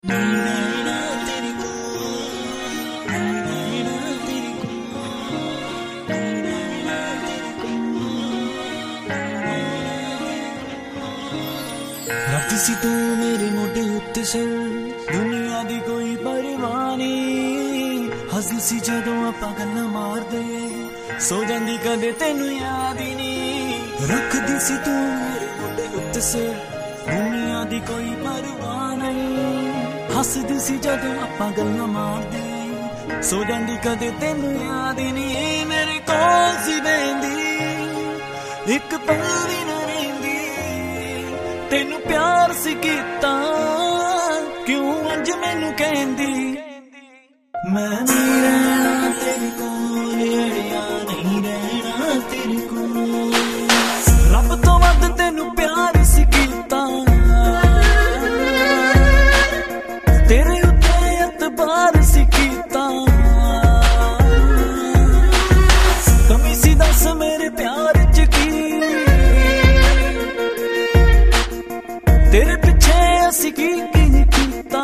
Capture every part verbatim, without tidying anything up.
रखती सी तू मेरे मोटे उत्ते सिर दुनिया दी कोई परवाह नहीं हसदी सी जदों आपां गल्लां मारदे सो जांदी कदे तैनू याद ही नहीं रखदी सी तू मेरे मोटे उत्ते सिर दुनिया दी कोई परवाह नहीं हसदी सी जदों आपां गल्लां मारदे सो जांदी कदे तैनू याद ही नहीं मेरे कोल सी बहंदी एक पल भी ना रहिंदी तेनू प्यार सी कीता क्यों अज मैनू कहंदी मैं नहीं रहना तेरे कोल अड़िया नहीं रहना तेरे कोल रब तो वध तेनू प्यार सी कीता तेरे उत्ते एतबार सी कीता कमी सी दस मेरे प्यार च की तेरे पिछे असी की की नहीं कीता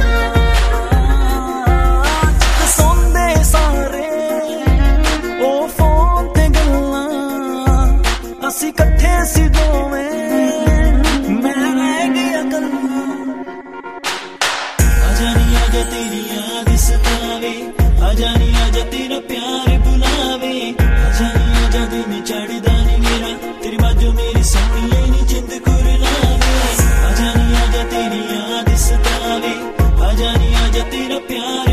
सोंदे सारे ओ फोन ते गल्लां असी कट्ठे सी दोवें मैं रह गया गल्लां आजा नी आजा तेरी याद सतावे आजा नी आजा तेरा प्यार बुलावे आजा नी आजा दिन चढ़दा नी मेरा तेरी बाजू मेरी सोहणिए नी जिंद कुरलावे आजा नी आजा तेरी याद सतावे आजा नी आजा तेरा प्यार